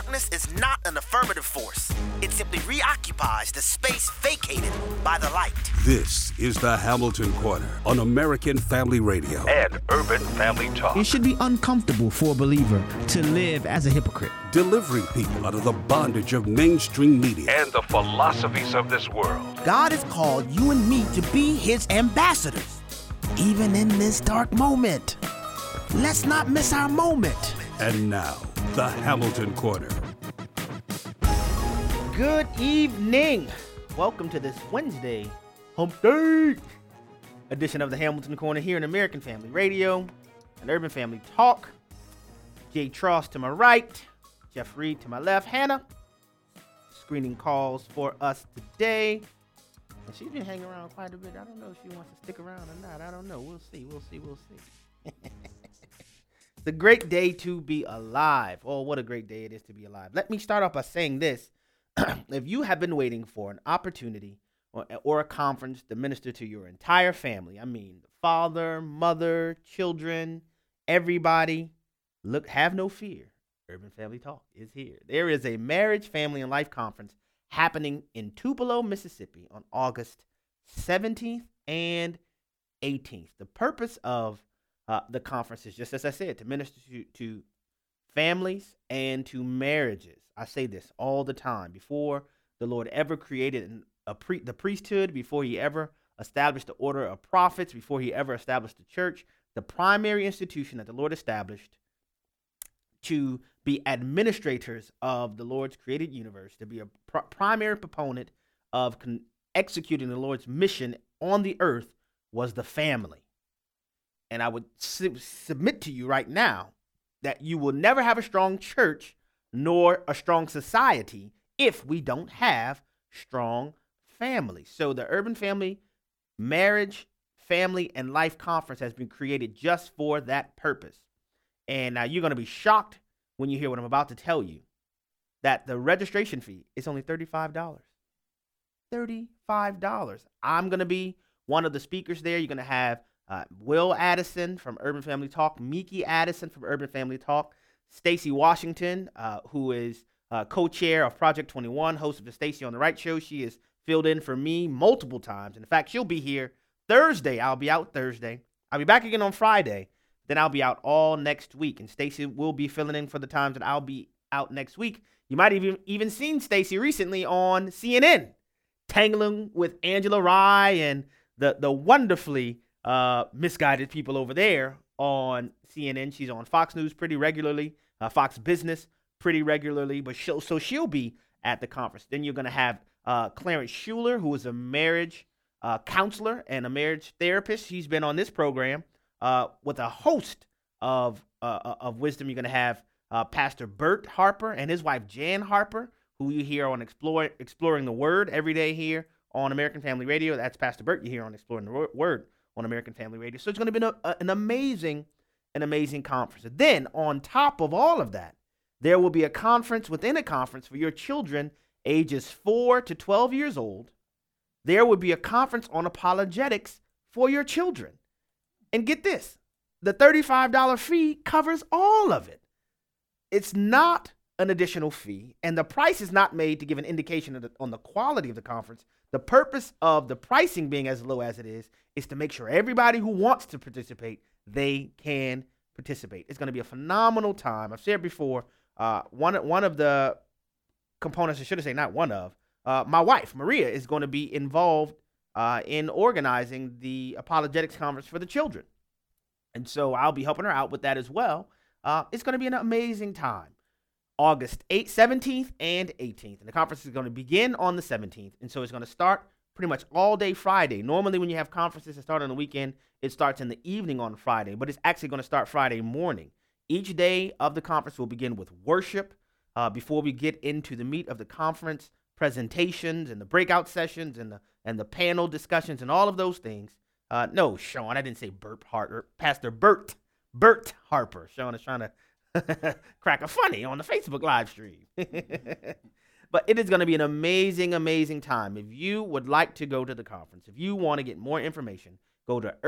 darkness is not an affirmative force. It simply reoccupies the space vacated by the light. This is the Hamilton Corner on American Family Radio and Urban Family Talk. It should be uncomfortable for a believer to live as a hypocrite. Delivering people out of the bondage of mainstream media and the philosophies of this world. God has called you and me to be his ambassadors, even in this dark moment. Let's not miss our moment. And now, the Hamilton Corner. Good evening. Welcome to this Wednesday Hump Day edition of the Hamilton Corner here in American Family Radio and Urban Family Talk. Jay Tross to my right, Jeff Reed to my left, Hannah screening calls for us today. And she's been hanging around quite a bit. I don't know if she wants to stick around or not. I don't know. We'll see. It's a great day to be alive. Oh, what a great day it is to be alive. Let me start off by saying this. If you have been waiting for an opportunity or a conference to minister to your entire family, I mean, father, mother, children, everybody, look, have no fear. Urban Family Talk is here. There is a marriage, family, and life conference happening in Tupelo, Mississippi on August 17th and 18th. The purpose of the conference is, just as I said, to minister to families and to marriages. I say this all the time. Before the Lord ever created the priesthood, before he ever established the order of prophets, before he ever established the church, the primary institution that the Lord established to be administrators of the Lord's created universe, to be a primary proponent of executing the Lord's mission on the earth, was the family. And I would submit to you right now that you will never have a strong church nor a strong society if we don't have strong families. So the Urban Family Marriage, Family, and Life Conference has been created just for that purpose. And now you're going to be shocked when you hear what I'm about to tell you, that the registration fee is only $35. $35. I'm going to be one of the speakers there. You're going to have Will Addison from Urban Family Talk, Miki Addison from Urban Family Talk, Stacy Washington, who is co-chair of Project 21, host of the Stacy on the Right show. She has filled in for me multiple times. In fact, she'll be here Thursday. I'll be out Thursday. I'll be back again on Friday. Then I'll be out all next week. And Stacy will be filling in for the times that I'll be out next week. You might have even seen Stacy recently on CNN, tangling with Angela Rye and the wonderfully misguided people over there on CNN. She's on Fox News pretty regularly, Fox Business pretty regularly, but she'll be at the conference. Then you're going to have Clarence Schuler, who is a marriage counselor and a marriage therapist. He's been on this program with a host of wisdom. You're going to have Pastor Bert Harper and his wife Jan Harper, who you hear on Exploring the Word every day here on American Family Radio. That's Pastor Bert you hear on Exploring the Word on American Family Radio. So it's going to be an amazing conference. And then on top of all of that, there will be a conference within a conference for your children ages 4 to 12 years old. There will be a conference on apologetics for your children. And get this, the $35 fee covers all of it. It's not an additional fee, and the price is not made to give an indication on the quality of the conference. The purpose of the pricing being as low as it is to make sure everybody who wants to participate, they can participate. It's going to be a phenomenal time. I've said before, one of the components, I should say not one of, my wife, Maria, is going to be involved in organizing the apologetics conference for the children. And so I'll be helping her out with that as well. It's going to be an amazing time. August 17th and 18th. And the conference is going to begin on the 17th. And so it's going to start pretty much all day Friday. Normally when you have conferences that start on the weekend, it starts in the evening on Friday. But it's actually going to start Friday morning. Each day of the conference will begin with worship before we get into the meat of the conference, presentations and the breakout sessions and the panel discussions and all of those things. No, Sean, I didn't say Bert Harper. Pastor Bert Harper. Sean is trying to crack a funny on the Facebook live stream. But it is going to be an amazing, amazing time. If you would like to go to the conference, if you want to get more information, go to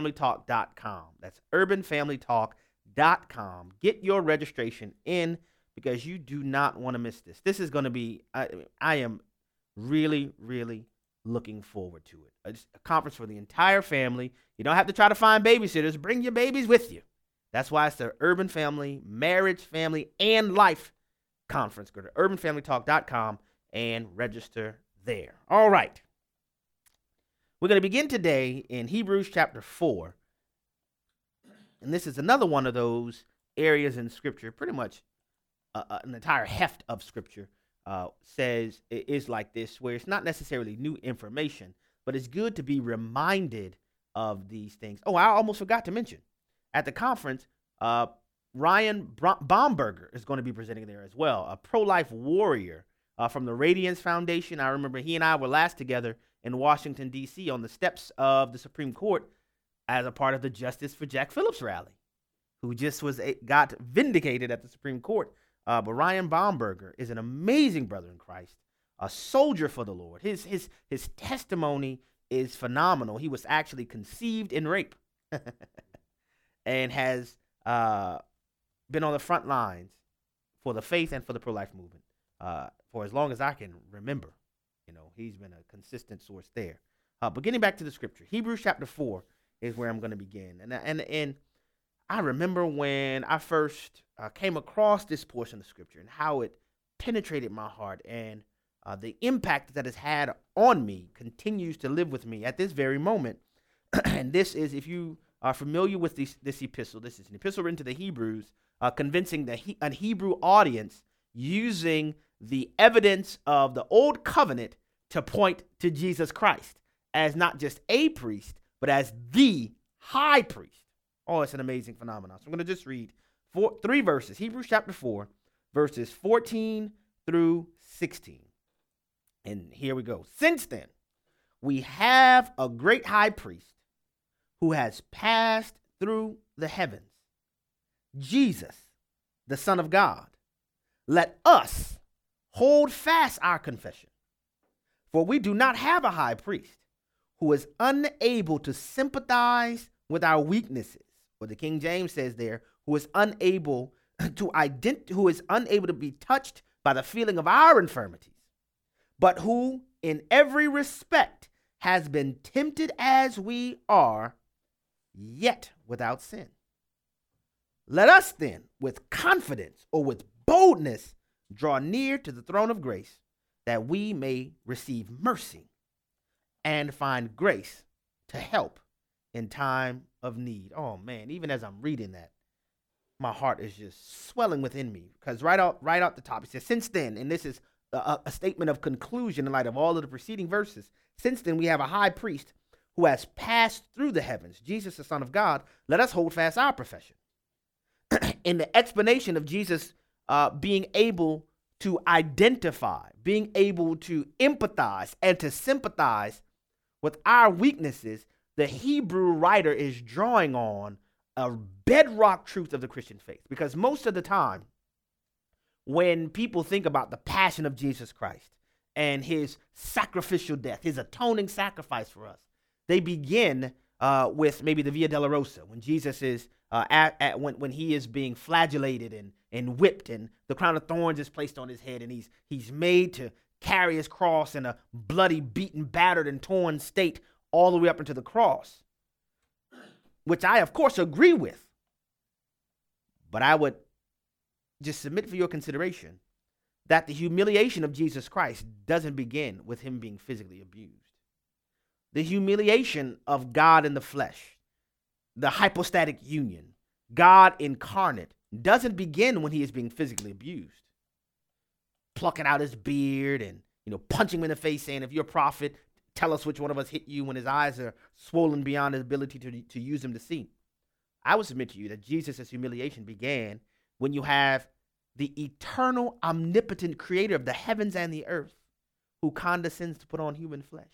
urbanfamilytalk.com. That's urbanfamilytalk.com. Get your registration in because you do not want to miss this. This is going to be, I am really, really looking forward to it. It's a conference for the entire family. You don't have to try to find babysitters. Bring your babies with you. That's why it's the Urban Family, Marriage, Family, and Life Conference. Go to urbanfamilytalk.com and register there. All right. We're going to begin today in Hebrews chapter 4. And this is another one of those areas in Scripture, pretty much an entire heft of Scripture says it is like this, where it's not necessarily new information, but it's good to be reminded of these things. Oh, I almost forgot to mention, at the conference, Ryan Baumberger is going to be presenting there as well, a pro-life warrior from the Radiance Foundation. I remember he and I were last together in Washington, D.C. on the steps of the Supreme Court as a part of the Justice for Jack Phillips rally, who just got vindicated at the Supreme Court. But Ryan Baumberger is an amazing brother in Christ, a soldier for the Lord. His testimony is phenomenal. He was actually conceived in rape and has been on the front lines for the faith and for the pro-life movement for as long as I can remember. You know, he's been a consistent source there. But getting back to the Scripture, Hebrews chapter 4 is where I'm going to begin. And I remember when I first came across this portion of Scripture and how it penetrated my heart, and the impact that it's had on me continues to live with me at this very moment. And this is, if you are familiar with this epistle, this is an epistle written to the Hebrews, convincing a Hebrew audience using the evidence of the Old Covenant to point to Jesus Christ as not just a priest, but as the high priest. Oh, it's an amazing phenomenon. So I'm going to just read three verses. Hebrews chapter 4, verses 14 through 16. And here we go. Since then, we have a great high priest who has passed through the heavens, Jesus, the Son of God. Let us hold fast our confession. For we do not have a high priest who is unable to sympathize with our weaknesses. Or the King James says there, who is unable to be touched by the feeling of our infirmities, but who in every respect has been tempted as we are, yet without sin. Let us then, with confidence or with boldness, draw near to the throne of grace, that we may receive mercy and find grace to help in time of need. Oh man, even as I'm reading that, my heart is just swelling within me, because right out the top it says, since then, and this is a statement of conclusion in light of all of the preceding verses. Since then, we have a high priest who has passed through the heavens, Jesus, the Son of God. Let us hold fast our profession. In the explanation of Jesus being able to identify, being able to empathize and to sympathize with our weaknesses, the Hebrew writer is drawing on a bedrock truth of the Christian faith. Because most of the time, when people think about the passion of Jesus Christ and his sacrificial death, his atoning sacrifice for us, they begin with maybe the Via Dolorosa, when Jesus is when he is being flagellated and whipped, and the crown of thorns is placed on his head, and he's made to carry his cross in a bloody, beaten, battered, and torn state all the way up into the cross, which I, of course, agree with. But I would just submit for your consideration that the humiliation of Jesus Christ doesn't begin with him being physically abused. The humiliation of God in the flesh, the hypostatic union, God incarnate, doesn't begin when he is being physically abused. Plucking out his beard and, punching him in the face, saying, if you're a prophet, tell us which one of us hit you, when his eyes are swollen beyond his ability to use them to see. I would submit to you that Jesus' humiliation began when you have the eternal, omnipotent creator of the heavens and the earth who condescends to put on human flesh.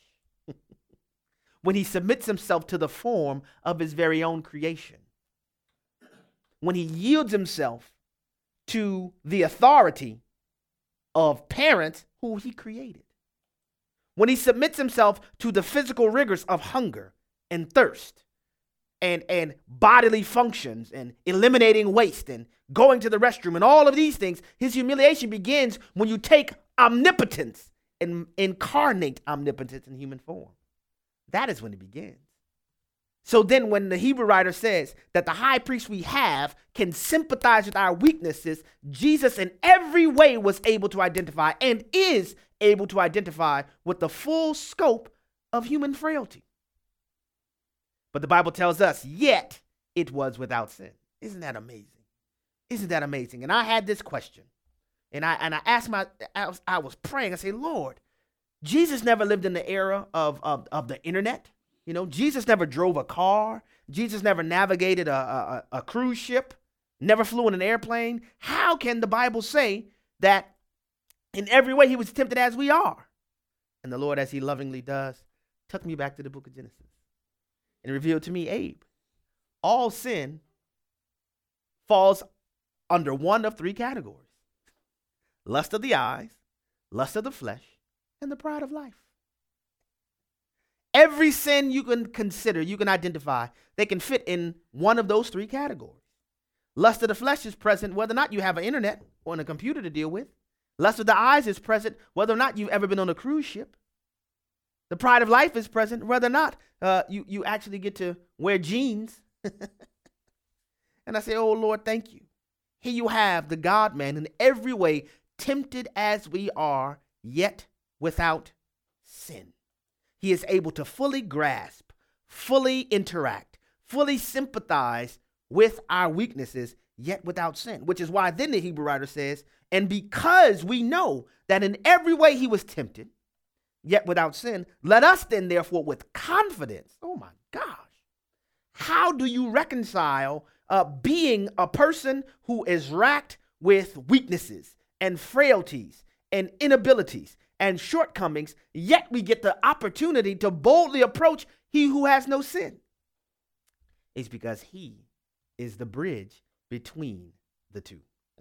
When he submits himself to the form of his very own creation. When he yields himself to the authority of parents who he created. When he submits himself to the physical rigors of hunger and thirst and bodily functions and eliminating waste and going to the restroom and all of these things. His humiliation begins when you take omnipotence and incarnate omnipotence in human form. That is when it begins. So then when the Hebrew writer says that the high priest we have can sympathize with our weaknesses, Jesus in every way was able to identify and is able to identify with the full scope of human frailty. But the Bible tells us, yet it was without sin. Isn't that amazing? Isn't that amazing? And I had this question, and I asked I was praying. I said, Lord, Jesus never lived in the era of the internet. You know, Jesus never drove a car. Jesus never navigated a cruise ship, never flew in an airplane. How can the Bible say that in every way he was tempted as we are? And the Lord, as he lovingly does, took me back to the book of Genesis and revealed to me, Abe, all sin falls under one of three categories: lust of the eyes, lust of the flesh, and the pride of life. Every sin you can consider, you can identify, they can fit in one of those three categories. Lust of the flesh is present whether or not you have an internet or a computer to deal with. Lust of the eyes is present whether or not you've ever been on a cruise ship. The pride of life is present whether or not you actually get to wear jeans. And I say, oh, Lord, thank you. Here you have the God-man in every way, tempted as we are, yet without sin. He is able to fully grasp, fully interact, fully sympathize with our weaknesses, yet without sin, which is why then the Hebrew writer says, and because we know that in every way he was tempted, yet without sin, let us then therefore with confidence, oh my gosh, how do you reconcile being a person who is racked with weaknesses and frailties and inabilities and shortcomings, yet we get the opportunity to boldly approach he who has no sin? It's because he is the bridge between the two.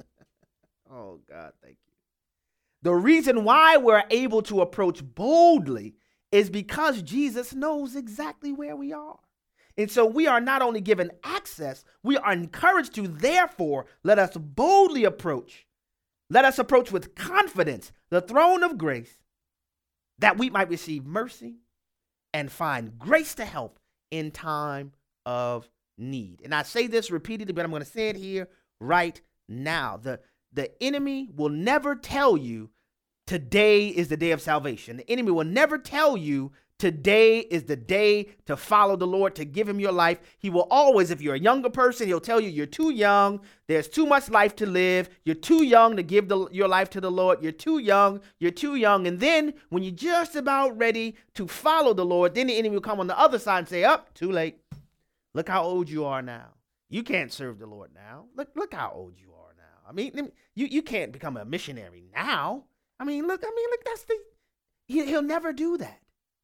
Oh, God, thank you. The reason why we're able to approach boldly is because Jesus knows exactly where we are. And so we are not only given access, we are encouraged to, therefore, let us boldly approach. Let us approach with confidence the throne of grace, that we might receive mercy and find grace to help in time of need. And I say this repeatedly, but I'm going to say it here right now. The enemy will never tell you today is the day of salvation. The enemy will never tell you today is the day to follow the Lord, to give him your life. He will always, if you're a younger person, he'll tell you you're too young. There's too much life to live. You're too young to give your life to the Lord. You're too young. You're too young. And then when you're just about ready to follow the Lord, then the enemy will come on the other side and say, too late. Look how old you are now. You can't serve the Lord now. Look how old you are now. I mean, you can't become a missionary now. Look, he'll never do that.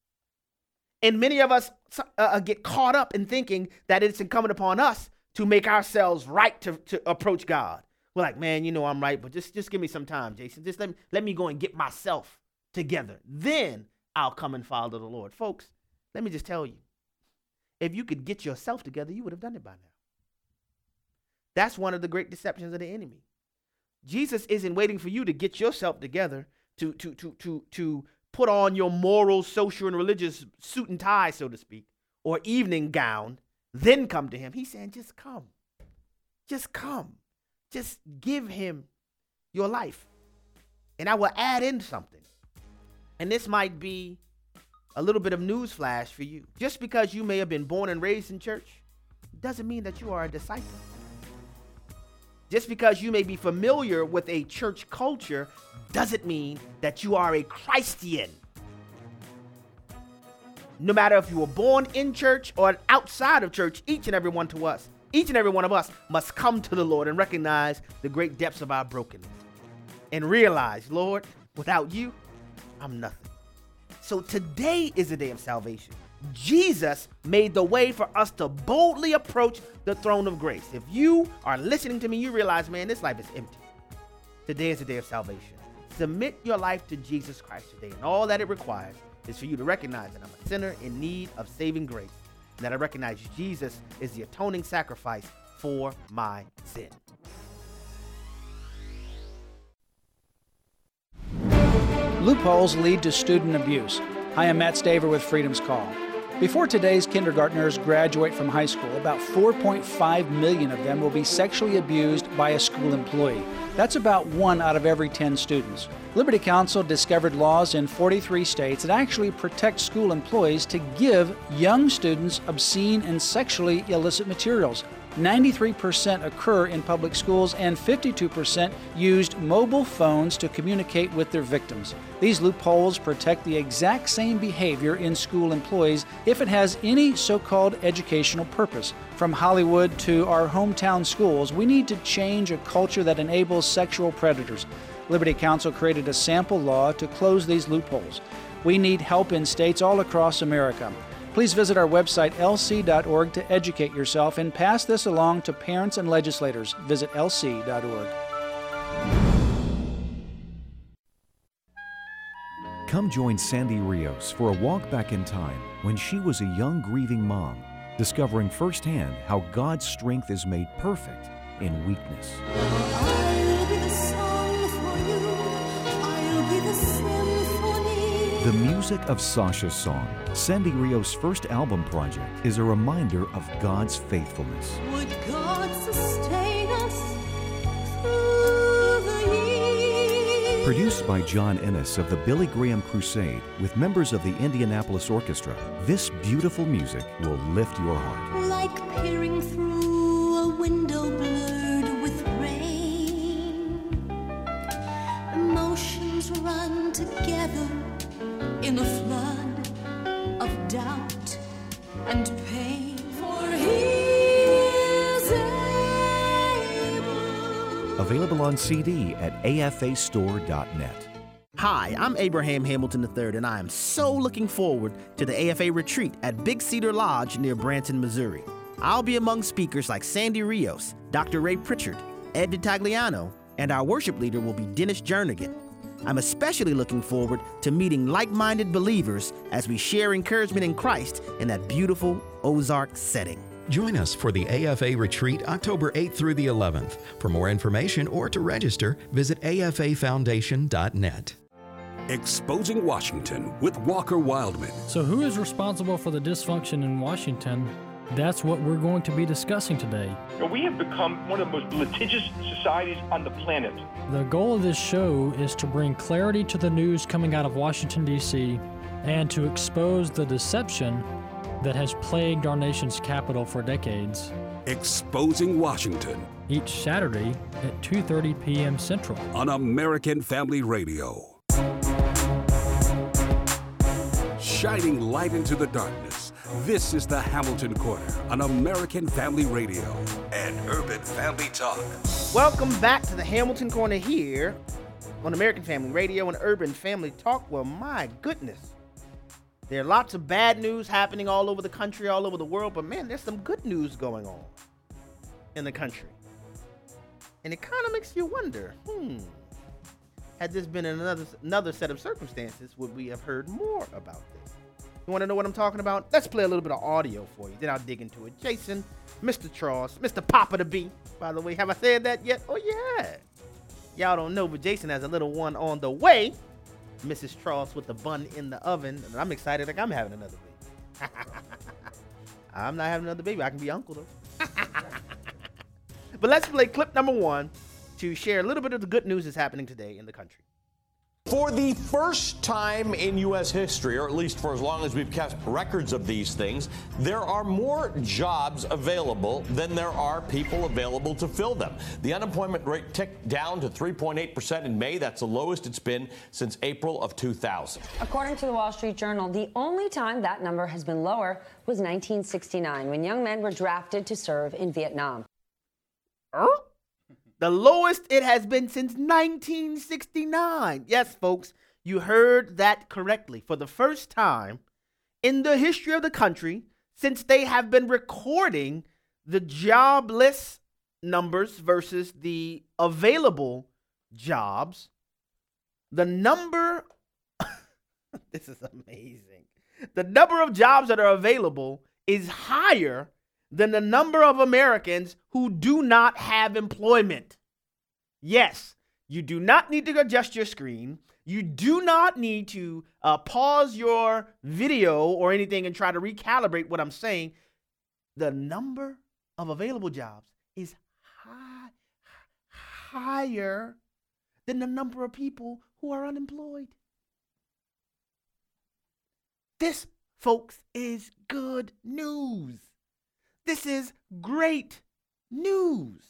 And many of us get caught up in thinking that it's incumbent upon us to make ourselves right to approach God. We're like, man, you know I'm right, but just give me some time, Jason. Just let me go and get myself together. Then I'll come and follow the Lord. Folks, let me just tell you, if you could get yourself together, you would have done it by now. That's one of the great deceptions of the enemy. Jesus isn't waiting for you to get yourself together to put on your moral, social, and religious suit and tie, so to speak, or evening gown, then come to him. He's saying, just come. Just come. Just give him your life. And I will add in something. And this might be a little bit of news flash for you. Just because you may have been born and raised in church doesn't mean that you are a disciple. Just because you may be familiar with a church culture doesn't mean that you are a Christian. No matter if you were born in church or outside of church, each and every one of us must come to the Lord and recognize the great depths of our brokenness and realize, Lord, without you, I'm nothing. So today is the day of salvation. Jesus made the way for us to boldly approach the throne of grace. If you are listening to me, you realize, man, this life is empty. Today is the day of salvation. Submit your life to Jesus Christ today, and all that it requires is for you to recognize that I'm a sinner in need of saving grace. and that I recognize Jesus is the atoning sacrifice for my sin. Loopholes lead to student abuse. Hi, I'm Matt Staver with Freedom's Call. Before today's kindergartners graduate from high school, about 4.5 million of them will be sexually abused by a school employee. That's about 1 out of every 10 students. Liberty Counsel discovered laws in 43 states that actually protect school employees to give young students obscene and sexually illicit materials. 93% occur in public schools, and 52% used mobile phones to communicate with their victims. These loopholes protect the exact same behavior in school employees if it has any so-called educational purpose. From Hollywood to our hometown schools, we need to change a culture that enables sexual predators. Liberty Counsel created a sample law to close these loopholes. We need help in states all across America. Please visit our website, lc.org, to educate yourself and pass this along to parents and legislators. Visit lc.org. Come join Sandy Rios for a walk back in time when she was a young grieving mom, discovering firsthand how God's strength is made perfect in weakness. I'll be the song for you. I'll be the symphony. The music of Sasha's song, Sandy Rios' first album project, is a reminder of God's faithfulness. Would God sustain us through the years? Produced by John Ennis of the Billy Graham Crusade with members of the Indianapolis Orchestra, this beautiful music will lift your heart. Like peering through a window blurred with rain. Emotions run together in a flood of doubt and pain. For He is able. Available on CD at afastore.net. Hi, I'm Abraham Hamilton III, and I am so looking forward to the AFA retreat at Big Cedar Lodge near Branson, Missouri. I'll be among speakers like Sandy Rios, Dr. Ray Pritchard, Ed DiTagliano, and our worship leader will be Dennis Jernigan. I'm especially looking forward to meeting like-minded believers as we share encouragement in Christ in that beautiful Ozark setting. Join us for the AFA Retreat October 8th through the 11th. For more information or to register, visit afafoundation.net. Exposing Washington with Walker Wildman. So who is responsible for the dysfunction in Washington? That's what we're going to be discussing today. We have become one of the most litigious societies on the planet. The goal of this show is to bring clarity to the news coming out of Washington, D.C., and to expose the deception that has plagued our nation's capital for decades. Exposing Washington. Each Saturday at 2:30 p.m. Central. On American Family Radio. Shining light into the darkness. This is the Hamilton Corner on American Family Radio and Urban Family Talk. Welcome back to the Hamilton Corner here on American Family Radio and Urban Family Talk. Well, my goodness. There are lots of bad news happening all over the country, all over the world, but man, there's some good news going on in the country. And it kind of makes you wonder, had this been another set of circumstances, would we have heard more about this? You want to know what I'm talking about? Let's play a little bit of audio for you, then I'll dig into it. Jason, Mr. Charles, Mr. Papa the B, by the way, have I said that yet? Oh, yeah. Y'all don't know, but Jason has a little one on the way. Mrs. Charles with the bun in the oven, and I'm excited like I'm having another baby. I'm not having another baby. I can be uncle, though. But let's play clip number 1 to share a little bit of the good news that's happening today in the country. For the first time in U.S. history, or at least for as long as we've kept records of these things, there are more jobs available than there are people available to fill them. The unemployment rate ticked down to 3.8% in May. That's the lowest it's been since April of 2000. According to the Wall Street Journal, the only time that number has been lower was 1969, when young men were drafted to serve in Vietnam. The lowest it has been since 1969. Yes, folks, you heard that correctly. For the first time in the history of the country, since they have been recording the jobless numbers versus the available jobs, the number, this is amazing. The number of jobs that are available is higher than the number of Americans who do not have employment. Yes, you do not need to adjust your screen. You do not need to pause your video or anything and try to recalibrate what I'm saying. The number of available jobs is higher than the number of people who are unemployed. This, folks, is good news. This is great news.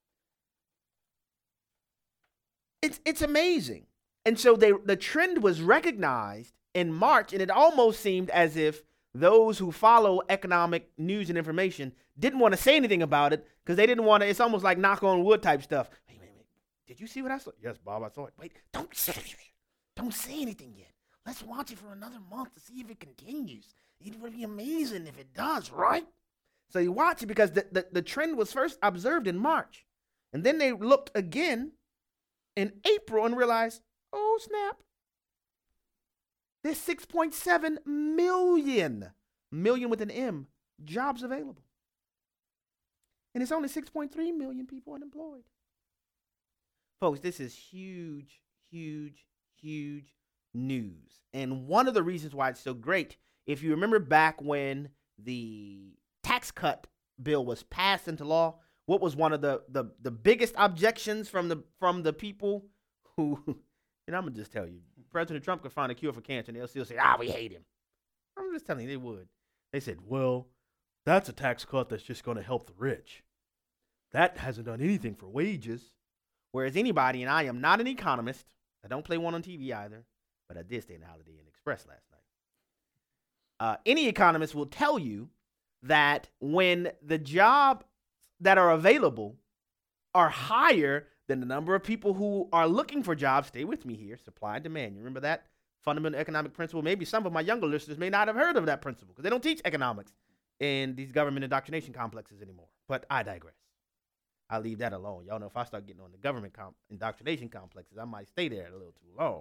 It's amazing. And so the trend was recognized in March, and it almost seemed as if those who follow economic news and information didn't want to say anything about it because they didn't want to. It's almost like knock on wood type stuff. Wait. Did you see what I saw? Yes, Bob, I saw it. Wait, don't say anything yet. Let's watch it for another month to see if it continues. It would be amazing if it does, right? So you watch it because the trend was first observed in March. And then they looked again in April and realized, oh, snap. There's 6.7 million with an M, jobs available. And it's only 6.3 million people unemployed. Folks, this is huge, huge, huge news. And one of the reasons why it's so great, if you remember back when the tax cut bill was passed into law, what was one of the biggest objections from the people who, and I'm going to just tell you, President Trump could find a cure for cancer and they'll still say, we hate him. I'm just telling you, they would. They said, well, that's a tax cut that's just going to help the rich. That hasn't done anything for wages. Whereas anybody, and I am not an economist, I don't play one on TV either, but I did stay in Holiday Inn Express last night. Any economist will tell you that when the jobs that are available are higher than the number of people who are looking for jobs, stay with me here, supply and demand. You remember that fundamental economic principle? Maybe some of my younger listeners may not have heard of that principle because they don't teach economics in these government indoctrination complexes anymore. But I digress. I'll leave that alone. Y'all know if I start getting on the government indoctrination complexes, I might stay there a little too long.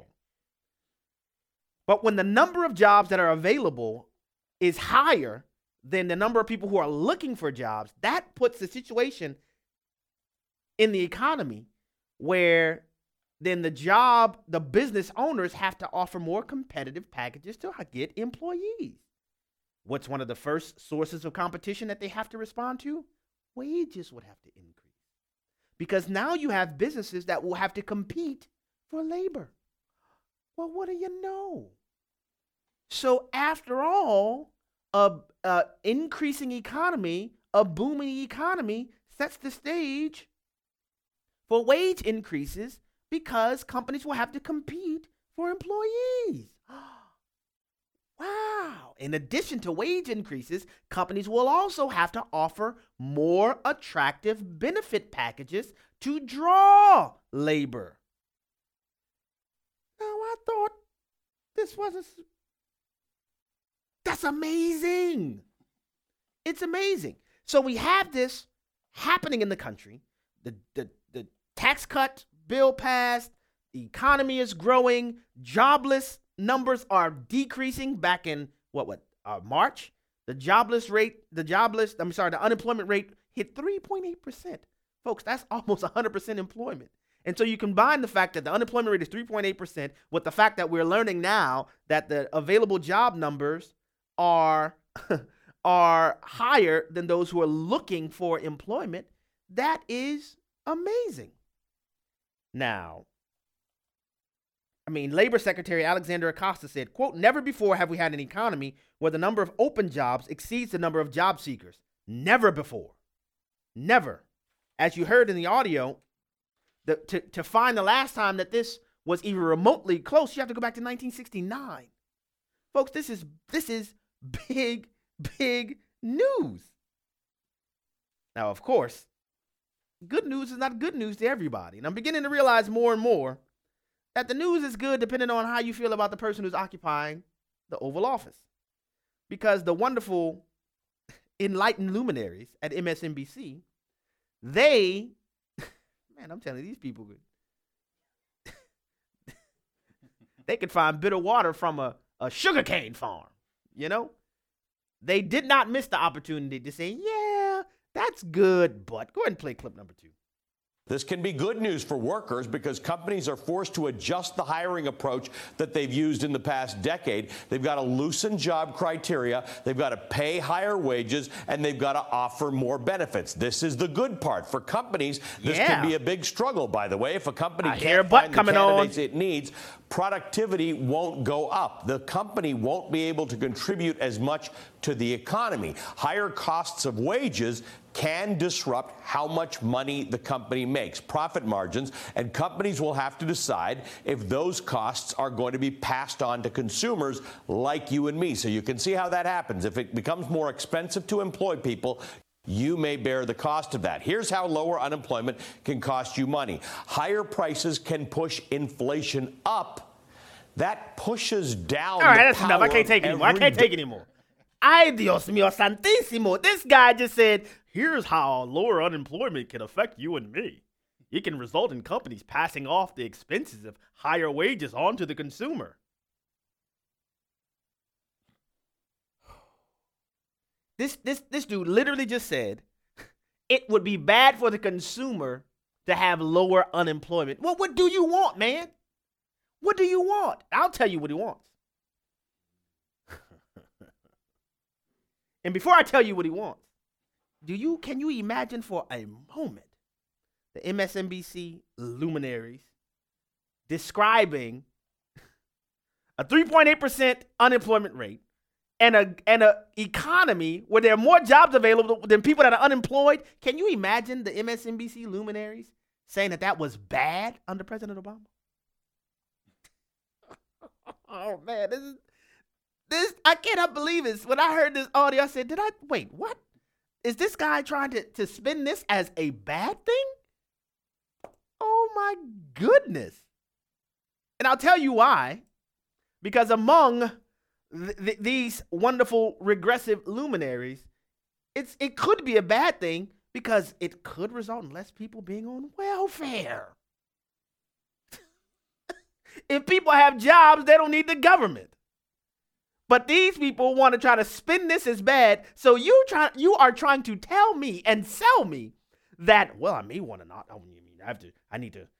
But when the number of jobs that are available is higher than the number of people who are looking for jobs, that puts the situation in the economy where then the business owners have to offer more competitive packages to get employees. What's one of the first sources of competition that they have to respond to? Wages would have to increase. Because now you have businesses that will have to compete for labor. Well, what do you know? So after all, a increasing economy, a booming economy sets the stage for wage increases because companies will have to compete for employees. Wow. In addition to wage increases, companies will also have to offer more attractive benefit packages to draw labor. Now, I thought this was that's amazing. It's amazing. So we have this happening in the country. The tax cut bill passed. The economy is growing. Jobless numbers are decreasing back in March. The unemployment rate hit 3.8%. Folks, that's almost 100% employment. And so you combine the fact that the unemployment rate is 3.8% with the fact that we're learning now that the available job numbers are higher than those who are looking for employment. That is amazing. Now, Labor Secretary Alexander Acosta said, quote, "Never before have we had an economy where the number of open jobs exceeds the number of job seekers. Never before. Never." As you heard in the audio, to find the last time that this was even remotely close, you have to go back to 1969. Folks, this is big, big news. Now, of course, good news is not good news to everybody. And I'm beginning to realize more and more that the news is good depending on how you feel about the person who's occupying the Oval Office. Because the wonderful enlightened luminaries at MSNBC, I'm telling you, these people, they could find bitter water from a sugarcane farm, you know? they did not miss the opportunity to say, yeah, that's good, but go ahead and play clip number 2. This can be good news for workers because companies are forced to adjust the hiring approach that they've used in the past decade. They've got to loosen job criteria, they've got to pay higher wages, and they've got to offer more benefits. This is the good part. For companies, this can be a big struggle, by the way. If a company can't find the candidates it needs, productivity won't go up. The company won't be able to contribute as much to the economy. Higher costs of wages can disrupt how much money the company makes, profit margins, and companies will have to decide if those costs are going to be passed on to consumers like you and me. So you can see how that happens. If it becomes more expensive to employ people, you may bear the cost of that. Here's how lower unemployment can cost you money. Higher prices can push inflation up. That pushes down. All right, that's enough. I can't take it anymore. I can't take it anymore. Ay, Dios mío santísimo. This guy just said, here's how lower unemployment can affect you and me. It can result in companies passing off the expenses of higher wages onto the consumer. This dude literally just said it would be bad for the consumer to have lower unemployment. Well, what do you want, man? What do you want? I'll tell you what he wants. And before I tell you what he wants, can you imagine for a moment the MSNBC luminaries describing a 3.8% unemployment rate and a economy where there are more jobs available than people that are unemployed? Can you imagine the MSNBC luminaries saying that was bad under President Obama? Oh man, this I cannot believe this. When I heard this audio, I said, wait, what? Is this guy trying to spin this as a bad thing? Oh my goodness. And I'll tell you why. Because among these wonderful regressive luminaries, it could be a bad thing because it could result in less people being on welfare. If people have jobs, they don't need the government. But these people want to try to spin this as bad. So you are trying to tell me and sell me that, well, I may want to not. I need to,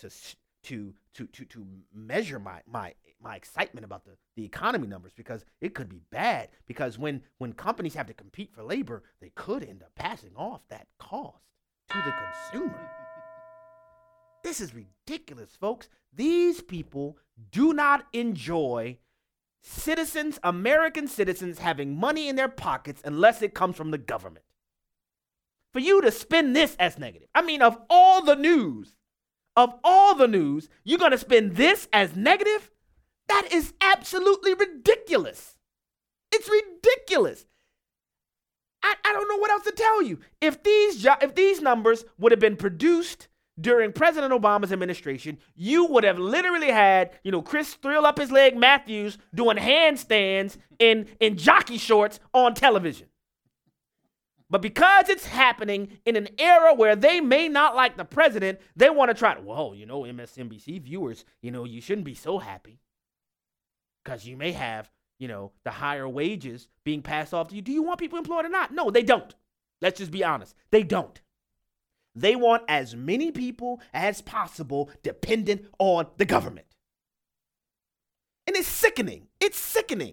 to measure my excitement about the economy numbers because it could be bad. Because when companies have to compete for labor, they could end up passing off that cost to the consumer. This is ridiculous, folks. These people do not enjoy American citizens having money in their pockets unless it comes from the government. For you to spin this as negative. I mean, of all the news, you're going to spin this as negative? That is absolutely ridiculous. It's ridiculous. I don't know what else to tell you. If these numbers would have been produced during President Obama's administration, you would have literally had, Chris Thrill Up His Leg Matthews doing handstands in jockey shorts on television. But because it's happening in an era where they may not like the president, they want to try to, MSNBC viewers, you shouldn't be so happy because you may have, the higher wages being passed off to you. Do you want people employed or not? No, they don't. Let's just be honest. They don't. They want as many people as possible dependent on the government. And it's sickening. It's sickening.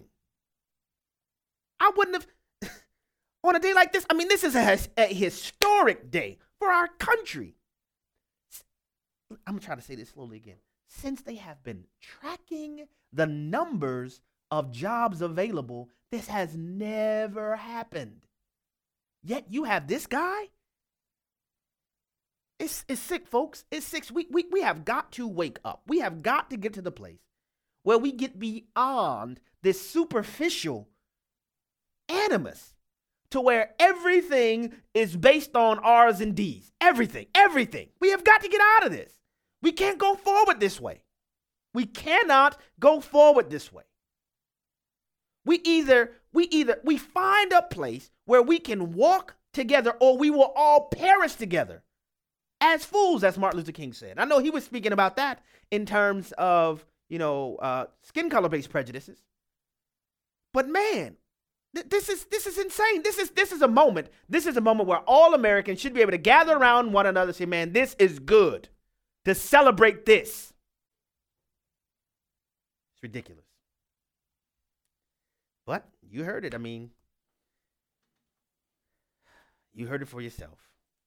I wouldn't have, on a day like this, this is a historic day for our country. I'm going to try to say this slowly again. Since they have been tracking the numbers of jobs available, this has never happened. Yet you have this guy. It's sick, folks. It's sick. We have got to wake up. We have got to get to the place where we get beyond this superficial animus to where everything is based on R's and D's. Everything. We have got to get out of this. We can't go forward this way. We cannot go forward this way. We either find a place where we can walk together or we will all perish together. As fools, as Martin Luther King said. I know he was speaking about that in terms of, skin color-based prejudices. But man, This is insane. This is a moment. This is a moment where all Americans should be able to gather around one another and say, man, this is good. To celebrate this. It's ridiculous. But you heard it. I mean, you heard it for yourself.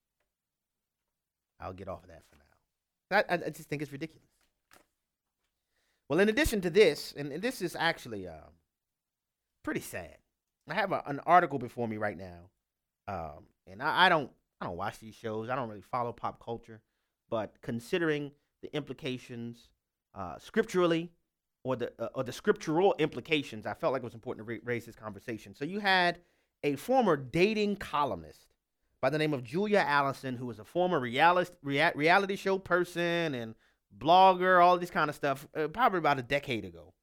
I'll get off of that for now. I just think it's ridiculous. Well, in addition to this, and this is actually pretty sad. I have an article before me right now, and I don't watch these shows. I don't really follow pop culture, but considering the implications scripturally, or the scriptural implications, I felt like it was important to raise this conversation. So you had a former dating columnist by the name of Julia Allison, who was a former reality show person and blogger, all this kind of stuff, probably about a decade ago.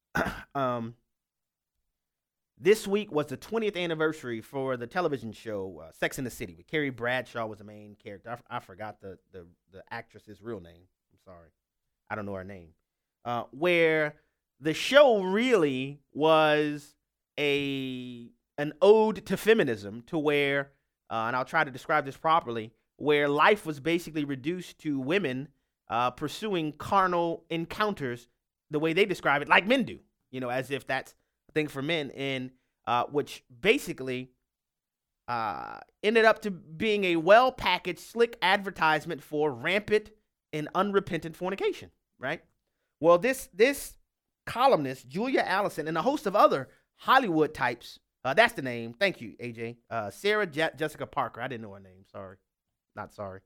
This week was the 20th anniversary for the television show Sex and the City, with Carrie Bradshaw was the main character. I forgot the actress's real name. I'm sorry. I don't know her name. Where the show really was an ode to feminism, to where, and I'll try to describe this properly, where life was basically reduced to women pursuing carnal encounters the way they describe it, like men do, as if that's a thing for men, and which basically ended up to being a well-packaged, slick advertisement for rampant and unrepentant fornication, right? Well, this columnist, Julia Allison, and a host of other Hollywood types, that's the name. Thank you, AJ. Sarah Jessica Parker. I didn't know her name. Sorry. Not sorry.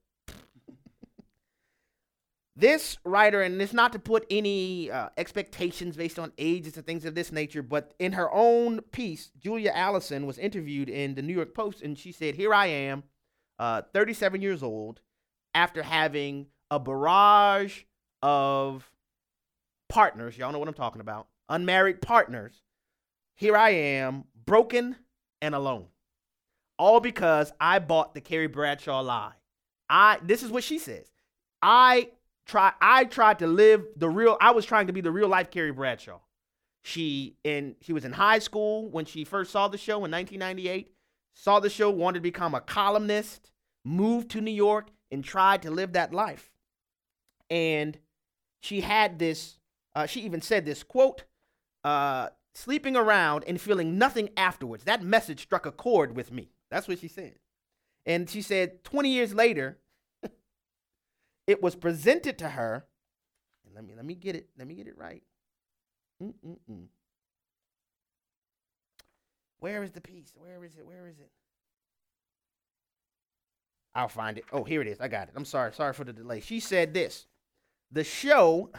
This writer, and it's not to put any expectations based on ages and things of this nature, but in her own piece, Julia Allison was interviewed in the New York Post, and she said, here I am, 37 years old, after having a barrage of partners, y'all know what I'm talking about, unmarried partners. Here I am, broken and alone. All because I bought the Carrie Bradshaw lie. This is what she says. I tried to live I was trying to be the real life Carrie Bradshaw. She was in high school when she first saw the show in 1998, saw the show, wanted to become a columnist, moved to New York and tried to live that life. And she had this, she even said this, quote, sleeping around and feeling nothing afterwards. That message struck a chord with me. That's what she said. And she said 20 years later, it was presented to her. And let me get it. Let me get it right. Where is the piece? Where is it? Where is it? I'll find it. Oh, here it is. I got it. I'm sorry. Sorry for the delay. She said this. The show.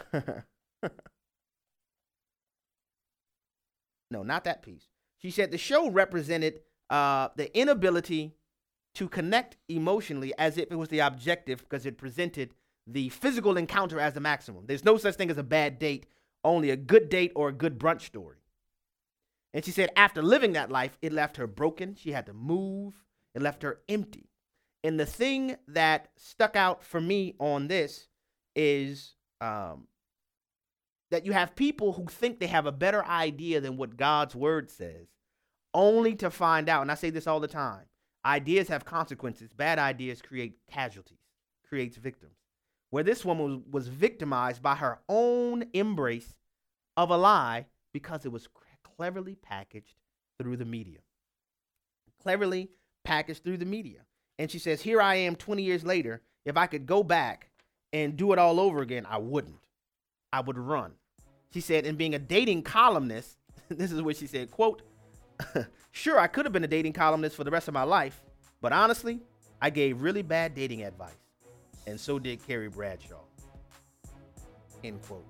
No, not that piece. She said the show represented the inability to connect emotionally as if it was the objective, because it presented the physical encounter as the maximum. There's no such thing as a bad date, only a good date or a good brunch story. And she said after living that life, it left her broken. She had to move. It left her empty. And the thing that stuck out for me on this is that you have people who think they have a better idea than what God's word says, only to find out, and I say this all the time, ideas have consequences. Bad ideas create casualties, creates victims. Where this woman was victimized by her own embrace of a lie because it was cleverly packaged through the media. Cleverly packaged through the media. And she says, here I am 20 years later. If I could go back and do it all over again, I wouldn't. I would run. She said, and being a dating columnist, this is what she said, quote, sure, I could have been a dating columnist for the rest of my life, but honestly, I gave really bad dating advice. And so did Carrie Bradshaw. End quote.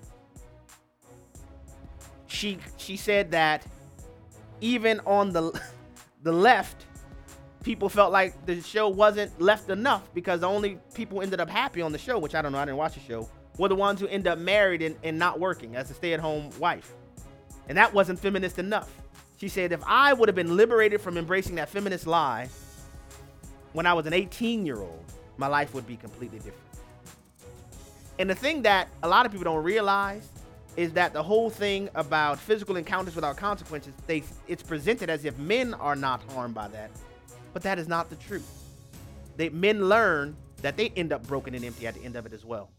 She said that even on the left, people felt like the show wasn't left enough, because the only people ended up happy on the show, which I don't know, I didn't watch the show, were the ones who end up married and not working as a stay-at-home wife. And that wasn't feminist enough. She said, if I would have been liberated from embracing that feminist lie when I was an 18-year-old, my life would be completely different. And the thing that a lot of people don't realize is that the whole thing about physical encounters without consequences, it's presented as if men are not harmed by that. But that is not the truth. Men learn that they end up broken and empty at the end of it as well.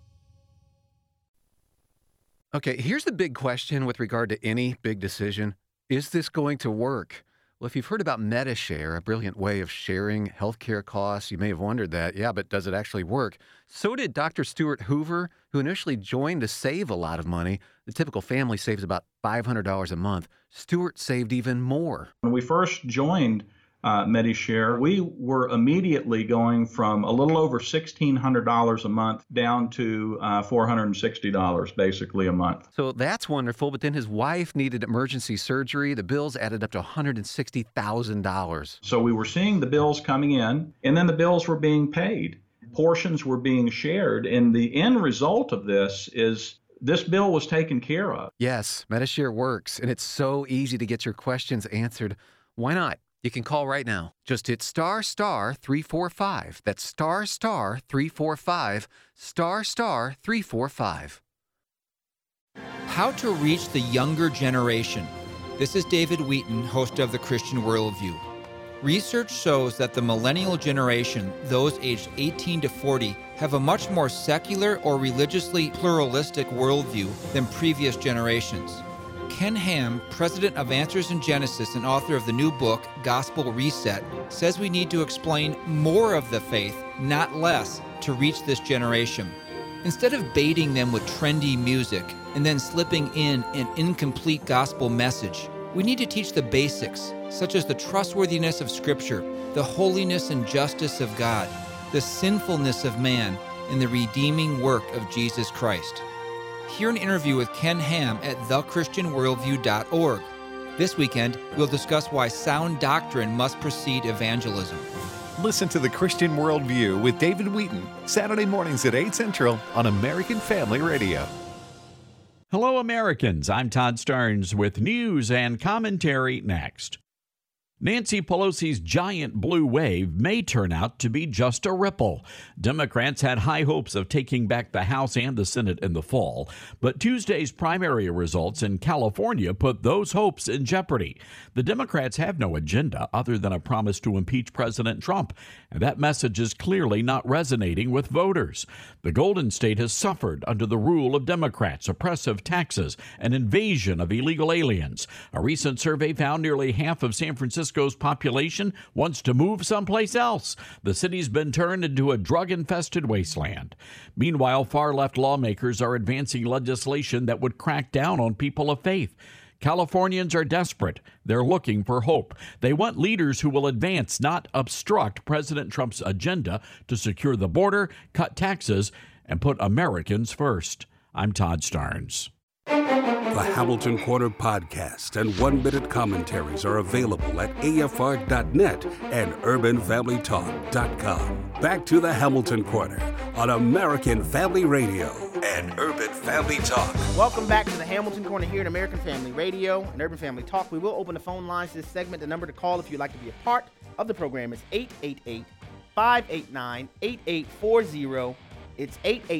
Okay, here's the big question with regard to any big decision. Is this going to work? Well, if you've heard about MediShare, a brilliant way of sharing healthcare costs, you may have wondered that. Yeah, but does it actually work? So did Dr. Stuart Hoover, who initially joined to save a lot of money. The typical family saves about $500 a month. Stuart saved even more. When we first joined MediShare, we were immediately going from a little over $1,600 a month down to $460 basically a month. So that's wonderful, but then his wife needed emergency surgery. The bills added up to $160,000. So we were seeing the bills coming in, and then the bills were being paid. Portions were being shared, and the end result of this is this bill was taken care of. Yes, MediShare works, and it's so easy to get your questions answered. Why not? You can call right now. Just hit *345. That's *345, *345. How to reach the younger generation. This is David Wheaton, host of The Christian Worldview. Research shows that the millennial generation, those aged 18 to 40, have a much more secular or religiously pluralistic worldview than previous generations. Ken Ham, president of Answers in Genesis and author of the new book, Gospel Reset, says we need to explain more of the faith, not less, to reach this generation. Instead of baiting them with trendy music and then slipping in an incomplete gospel message, we need to teach the basics, such as the trustworthiness of Scripture, the holiness and justice of God, the sinfulness of man, and the redeeming work of Jesus Christ. Hear an interview with Ken Ham at thechristianworldview.org. This weekend, we'll discuss why sound doctrine must precede evangelism. Listen to The Christian Worldview with David Wheaton, Saturday mornings at 8 Central on American Family Radio. Hello, Americans. I'm Todd Starnes with news and commentary next. Nancy Pelosi's giant blue wave may turn out to be just a ripple. Democrats had high hopes of taking back the House and the Senate in the fall, but Tuesday's primary results in California put those hopes in jeopardy. The Democrats have no agenda other than a promise to impeach President Trump, and that message is clearly not resonating with voters. The Golden State has suffered under the rule of Democrats, oppressive taxes, and invasion of illegal aliens. A recent survey found nearly half of San Francisco's population wants to move someplace else. The city's been turned into a drug-infested wasteland. Meanwhile, far-left lawmakers are advancing legislation that would crack down on people of faith. Californians are desperate. They're looking for hope. They want leaders who will advance, not obstruct, President Trump's agenda to secure the border, cut taxes, and put Americans first. I'm Todd Starnes. The Hamilton Corner podcast and one-minute commentaries are available at afr.net and urbanfamilytalk.com. Back to the Hamilton Corner on American Family Radio and Urban Family Talk. Welcome back to the Hamilton Corner here at American Family Radio and Urban Family Talk. We will open the phone lines this segment. The number to call if you'd like to be a part of the program is 888-589-8840. It's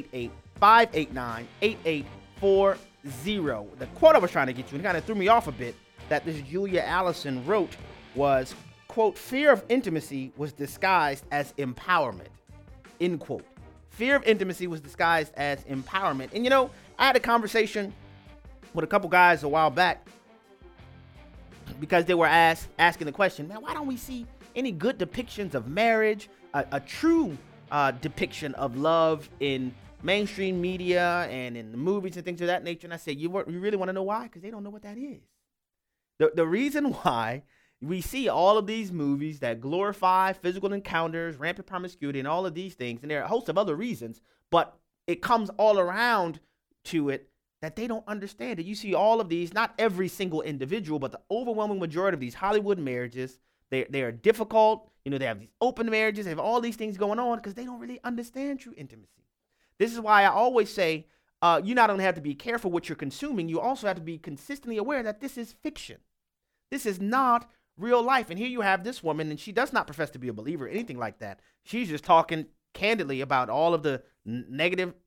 888-589-8840. The quote I was trying to get you, and it kind of threw me off a bit, that this Julia Allison wrote was, quote, fear of intimacy was disguised as empowerment, end quote. Fear of intimacy was disguised as empowerment. And, you know, I had a conversation with a couple guys a while back because they were asking the question, man, why don't we see any good depictions of marriage, a true depiction of love in mainstream media and in the movies and things of that nature? And I said, you really want to know why? Because they don't know what that is. The reason why we see all of these movies that glorify physical encounters, rampant promiscuity, and all of these things, and there are a host of other reasons, but it comes all around to it that they don't understand it. You see all of these, not every single individual, but the overwhelming majority of these Hollywood marriages, they are difficult. You know, they have these open marriages, they have all these things going on because they don't really understand true intimacy. This is why I always say you not only have to be careful what you're consuming, you also have to be consistently aware that this is fiction. This is not real life. And here you have this woman, and she does not profess to be a believer or anything like that. She's just talking candidly about all of the negative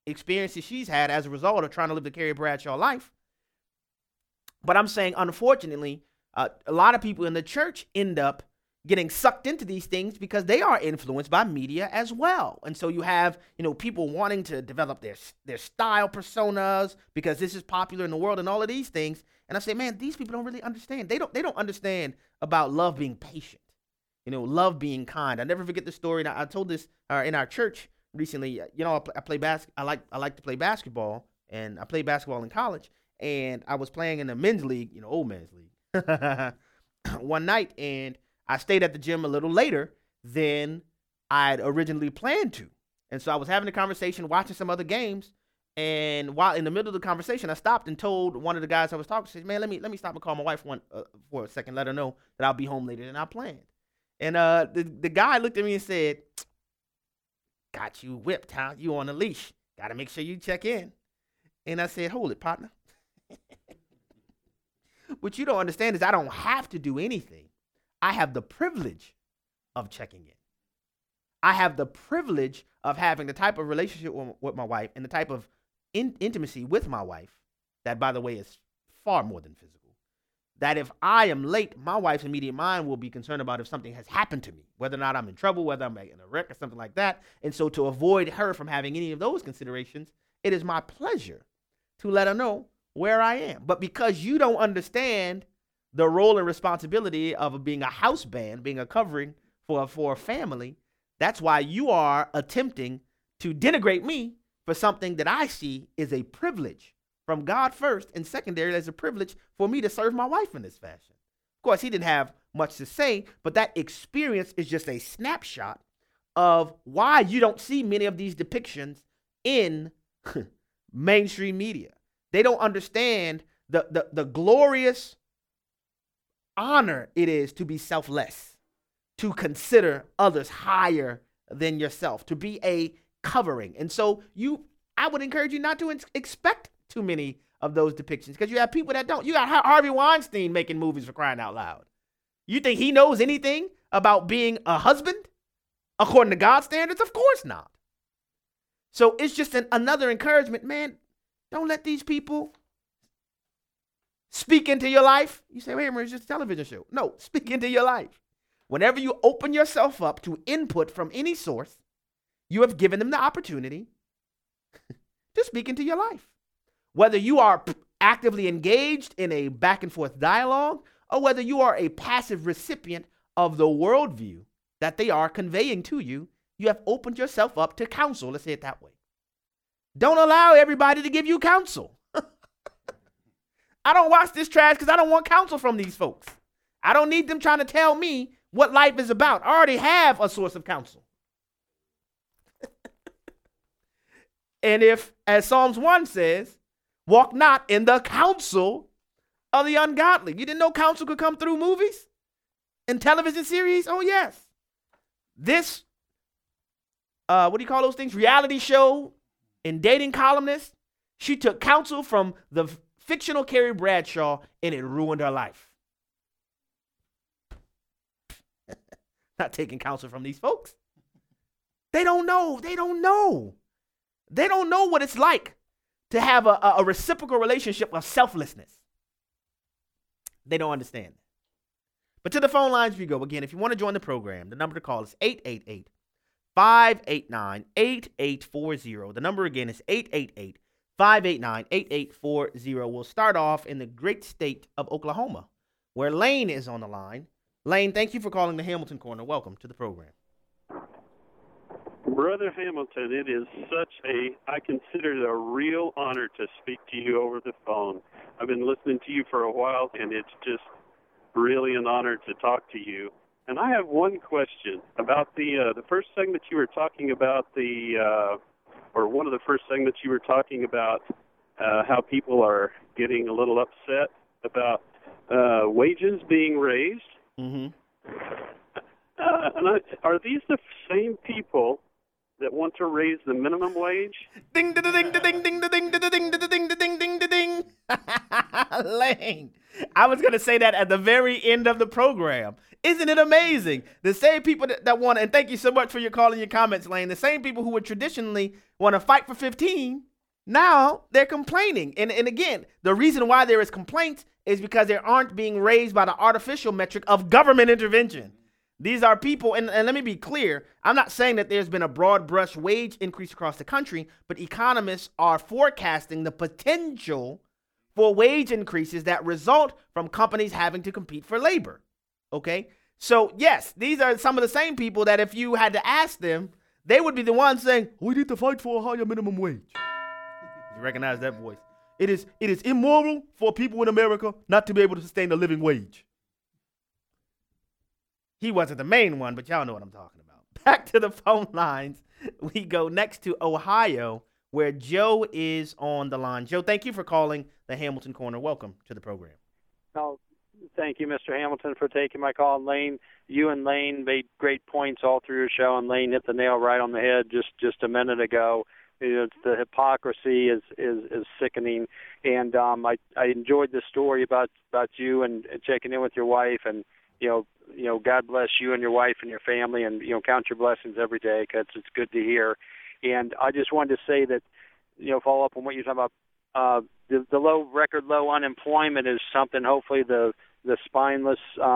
experiences she's had as a result of trying to live the Carrie Bradshaw life. But I'm saying, unfortunately, a lot of people in the church end up getting sucked into these things because they are influenced by media as well. And so you have, people wanting to develop their style personas because this is popular in the world and all of these things. And I say, man, these people don't really understand. They don't understand about love being patient, love being kind. I never forget the story. And I told this in our church recently. I like to play basketball, and I played basketball in college. And I was playing in the men's league, old man's league, one night, and I stayed at the gym a little later than I'd originally planned to. And so I was having a conversation, watching some other games, and while in the middle of the conversation, I stopped and told one of the guys I was talking to, said, man, let me stop and call my wife for a second, let her know that I'll be home later than I planned. And the guy looked at me and said, got you whipped, huh? You on a leash. Got to make sure you check in. And I said, hold it, partner. What you don't understand is I don't have to do anything. I have the privilege of checking in. I have the privilege of having the type of relationship with my wife and the type of intimacy with my wife that, by the way, is far more than physical. That if I am late, my wife's immediate mind will be concerned about if something has happened to me, whether or not I'm in trouble, whether I'm in a wreck or something like that. And so to avoid her from having any of those considerations, it is my pleasure to let her know where I am. But because you don't understand the role and responsibility of being a house band, being a covering for a family, that's why you are attempting to denigrate me for something that I see is a privilege from God first, and secondary as a privilege for me to serve my wife in this fashion. Of course, he didn't have much to say, but that experience is just a snapshot of why you don't see many of these depictions in mainstream media. They don't understand the glorious honor it is to be selfless, to consider others higher than yourself, to be a covering. And so I would encourage you not to expect too many of those depictions, because you have people that don't. You got Harvey Weinstein making movies, for crying out loud. You think he knows anything about being a husband according to God's standards? Of course not. So it's just another encouragement, man. Don't let these people speak into your life. You say, wait a minute, it's just a television show. No, speak into your life. Whenever you open yourself up to input from any source, you have given them the opportunity to speak into your life. Whether you are actively engaged in a back and forth dialogue, or whether you are a passive recipient of the worldview that they are conveying to you, you have opened yourself up to counsel. Let's say it that way. Don't allow everybody to give you counsel. I don't watch this trash because I don't want counsel from these folks. I don't need them trying to tell me what life is about. I already have a source of counsel. And if, as Psalms 1 says, walk not in the counsel of the ungodly. You didn't know counsel could come through movies and television series? Oh, yes. This, what do you call those things? Reality show and dating columnist. She took counsel from the fictional Carrie Bradshaw, and it ruined her life. Not taking counsel from these folks. They don't know. They don't know. They don't know what it's like to have a reciprocal relationship of selflessness. They don't understand. But to the phone lines we go. Again, if you want to join the program, the number to call is 888-589-8840. The number again is 888-589-8840. We'll start off in the great state of Oklahoma, where Lane is on the line. Lane, thank you for calling the Hamilton Corner. Welcome to the program. Brother Hamilton, it is I consider it a real honor to speak to you over the phone. I've been listening to you for a while, and it's just really an honor to talk to you. And I have one question about the first segment you were talking about, or one of the first segments you were talking about how people are getting a little upset about wages being raised. Mm-hmm. Are these the same people that want to raise the minimum wage? Ding, ding, ding, ding, ding, ding, ding, ding, ding, ding, ding, ding, ding. Lane, I was going to say that at the very end of the program. Isn't it amazing? The same people that want to, and thank you so much for your call and your comments, Lane, the same people who would traditionally want to fight for 15, now they're complaining. And again, the reason why there is complaints is because they aren't being raised by the artificial metric of government intervention. These are people, and let me be clear, I'm not saying that there's been a broad brush wage increase across the country, but economists are forecasting the potential for wage increases that result from companies having to compete for labor. Okay? So, yes, these are some of the same people that if you had to ask them, they would be the ones saying, we need to fight for a higher minimum wage. You recognize that voice. It is immoral for people in America not to be able to sustain a living wage. He wasn't the main one, but y'all know what I'm talking about. Back to the phone lines. We go next to Ohio, where Joe is on the line. Joe, thank you for calling the Hamilton Corner. Welcome to the program. Oh, thank you, Mr. Hamilton, for taking my call. Lane, you and Lane made great points all through your show, and Lane hit the nail right on the head just a minute ago. The hypocrisy is sickening, and I enjoyed the story about you and checking in with your wife, and you know, God bless you and your wife and your family, and count your blessings every day, because it's good to hear. And I just wanted to say that, follow up on what you're talking about. The record low unemployment is something. Hopefully, the spineless,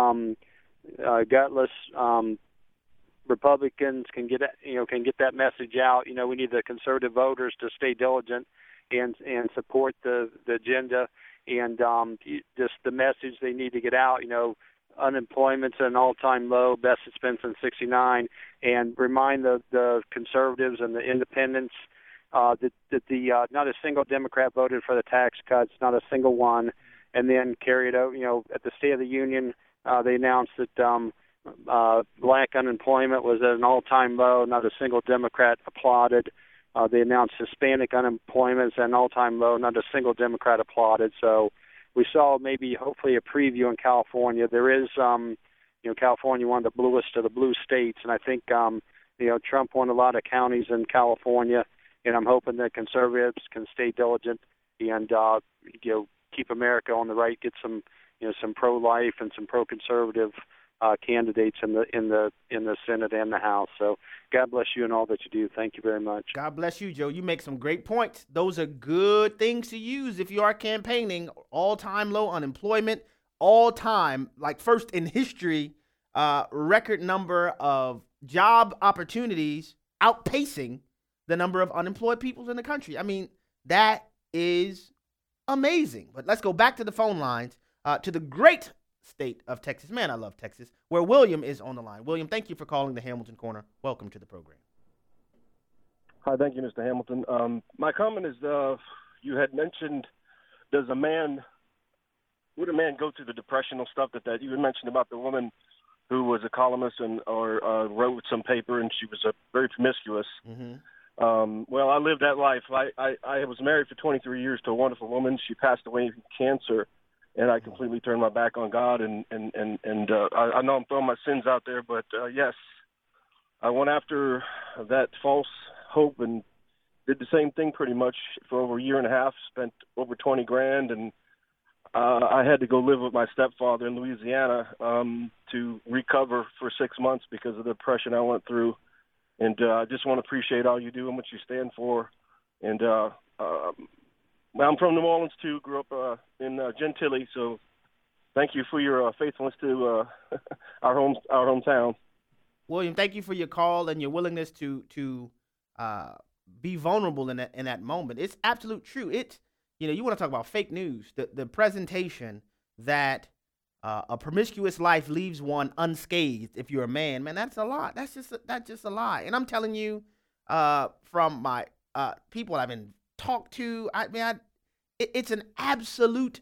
gutless Republicans can get that message out. We need the conservative voters to stay diligent and support the agenda, and just the message they need to get out. Unemployment's at an all-time low, best it's been since '69, and remind the conservatives and the independents that not a single Democrat voted for the tax cuts, not a single one, and then carry it out. At the State of the Union, they announced that black unemployment was at an all-time low, not a single Democrat applauded. They announced Hispanic unemployment is at an all-time low, not a single Democrat applauded. So we saw hopefully a preview in California. There is, California, one of the bluest of the blue states, and I think, Trump won a lot of counties in California, and I'm hoping that conservatives can stay diligent and, keep America on the right, get some pro-life and some pro-conservative candidates in the Senate and the House. So God bless you and all that you do. Thank you very much. God bless you, Joe. You make some great points. Those are good things to use if you are campaigning. All-time low unemployment, all-time, like first in history, record number of job opportunities outpacing the number of unemployed people in the country. I mean, that is amazing. But let's go back to the phone lines, to the great state of Texas. Man, I love Texas, where William is on the line. William, thank you for calling the Hamilton Corner. Welcome to the program. Hi, thank you, Mr. Hamilton. My comment is, you had mentioned, would a man go through the depressional stuff that you had mentioned about the woman who was a columnist or wrote some paper, and she was very promiscuous. Mm-hmm. Well, I lived that life. I was married for 23 years to a wonderful woman. She passed away from cancer, and I completely turned my back on God. And I know I'm throwing my sins out there, but yes, I went after that false hope and did the same thing pretty much for over a year and a half. Spent over $20,000, and I had to go live with my stepfather in Louisiana to recover for 6 months because of the depression I went through. And I just want to appreciate all you do and what you stand for. And I'm from New Orleans, too. Grew up in Gentilly. So thank you for your faithfulness to our hometown. William, thank you for your call and your willingness to be vulnerable in that moment. It's absolute true. You want to talk about fake news. The presentation that a promiscuous life leaves one unscathed if you're a man, that's a lie. That's just a lie. And I'm telling you, from my people I've been talked to, it's an absolute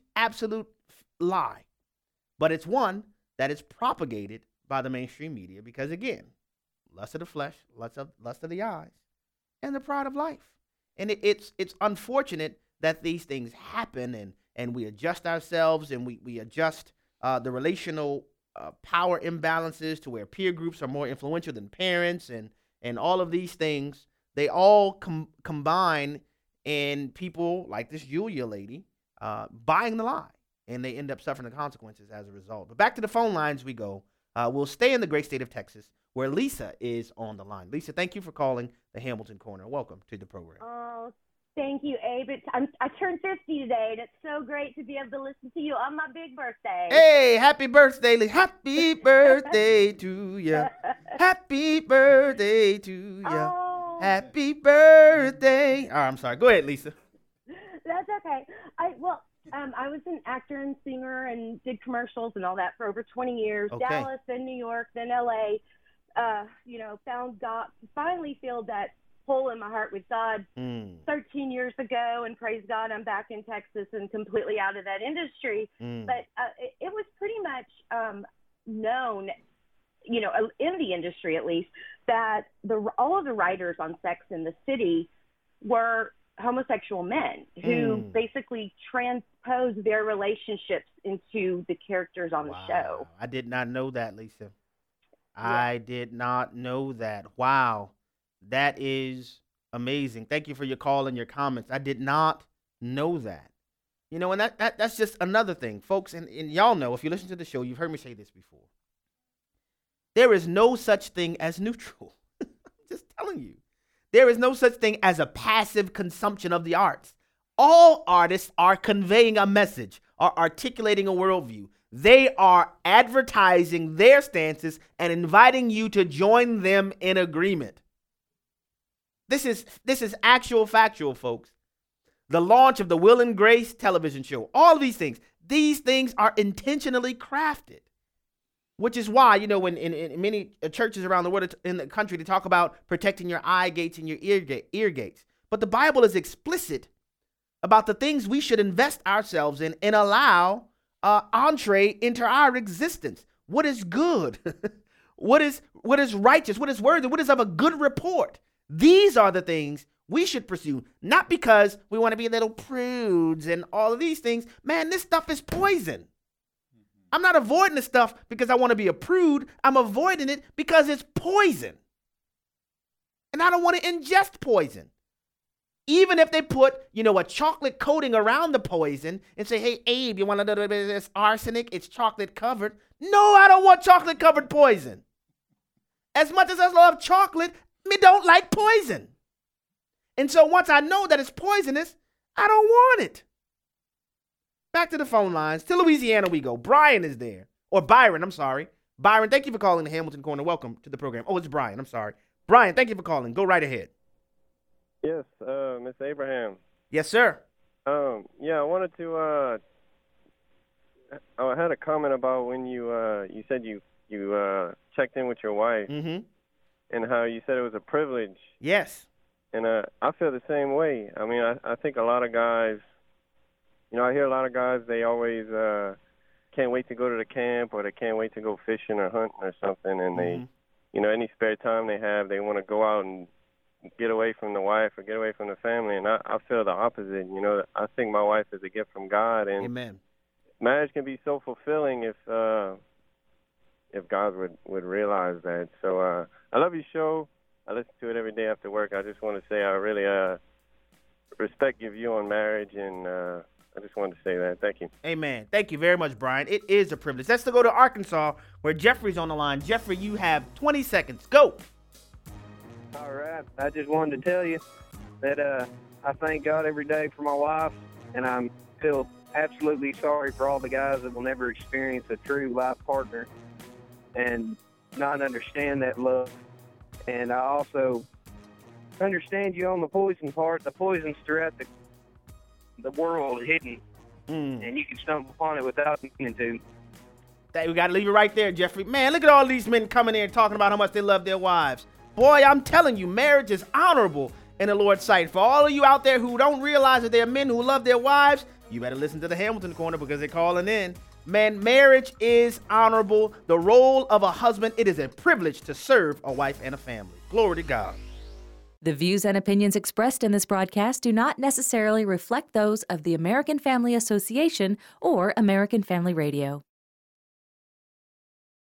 lie. But it's one that is propagated by the mainstream media because, again, lust of the flesh, lust of the eyes, and the pride of life. And it's unfortunate that these things happen, and we adjust ourselves, and we adjust the relational power imbalances to where peer groups are more influential than parents, and all of these things, they all combine in people like this Julia lady buying the lie. and they end up suffering the consequences as a result. But back to the phone lines we go. We'll stay in the great state of Texas, where Lisa is on the line. Lisa, thank you for calling the Hamilton Corner. Welcome to the program. Oh, thank you, Abe. I turned 50 today, and it's so great to be able to listen to you on my big birthday. Hey, happy birthday, Lisa. Happy birthday to you. Happy birthday to you. Oh. Happy birthday. All right, I'm sorry. Go ahead, Lisa. That's okay. I was an actor and singer and did commercials and all that for over 20 years. Okay. Dallas, then New York, then LA. Found God, finally filled that hole in my heart with God 13 years ago, and praise God, I'm back in Texas and completely out of that industry. But it was pretty much known, in the industry at least, that all of the writers on Sex and the City were homosexual men who basically transpose their relationships into the characters on the show. I did not know that, Lisa. I did not know that. Wow. That is amazing. Thank you for your call and your comments. I did not know that. And that's just another thing, folks. And y'all know, if you listen to the show, you've heard me say this before. There is no such thing as neutral. I'm just telling you. There is no such thing as a passive consumption of the arts. All artists are conveying a message, are articulating a worldview. They are advertising their stances and inviting you to join them in agreement. This is actual factual, folks. The launch of the Will and Grace television show, all of these things are intentionally crafted. Which is why, when in many churches around the world, in the country, they talk about protecting your eye gates and your ear gates. But the Bible is explicit about the things we should invest ourselves in and allow entree into our existence. What is good? What is righteous? What is worthy? What is of a good report? These are the things we should pursue, not because we want to be little prudes and all of these things. Man, this stuff is poison. I'm not avoiding this stuff because I want to be a prude. I'm avoiding it because it's poison. And I don't want to ingest poison. Even if they put, a chocolate coating around the poison and say, hey, Abe, you want a little bit of this arsenic? It's chocolate covered. No, I don't want chocolate covered poison. As much as I love chocolate, me don't like poison. And so once I know that it's poisonous, I don't want it. Back to the phone lines. To Louisiana we go. Brian is there. Or Byron, I'm sorry. Byron, thank you for calling the Hamilton Corner. Welcome to the program. Oh, it's Brian. I'm sorry. Brian, thank you for calling. Go right ahead. Yes, Miss Abraham. Yes, sir. I wanted to I had a comment about when you said you checked in with your wife and how you said it was a privilege. Yes. And I feel the same way. I mean, I think a lot of guys, I hear a lot of guys, they always can't wait to go to the camp, or they can't wait to go fishing or hunting or something, and they, any spare time they have, they want to go out and get away from the wife or get away from the family. And I feel the opposite. I think my wife is a gift from God, and Amen. Marriage can be so fulfilling if God would realize that. So I love your show. I listen to it every day after work. I just want to say I really respect your view on marriage, and I just wanted to say that. Thank you. Amen. Thank you very much, Brian. It is a privilege. Let's go to Arkansas, where Jeffrey's on the line. Jeffrey, you have 20 seconds. Go. All right. I just wanted to tell you that I thank God every day for my wife, and I feel absolutely sorry for all the guys that will never experience a true life partner and not understand that love. And I also understand you on the poison part. The poison's throughout the world hidden, and you can stumble upon it without meaning to. We got to leave it right there, Jeffrey. Man, look at all these men coming in talking about how much they love their wives. Boy, I'm telling you, marriage is honorable in the Lord's sight. For all of you out there who don't realize that there are men who love their wives, you better listen to the Hamilton Corner because they're calling in. Man, marriage is honorable. The role of a husband, it is a privilege to serve a wife and a family. Glory to God. The views and opinions expressed in this broadcast do not necessarily reflect those of the American Family Association or American Family Radio.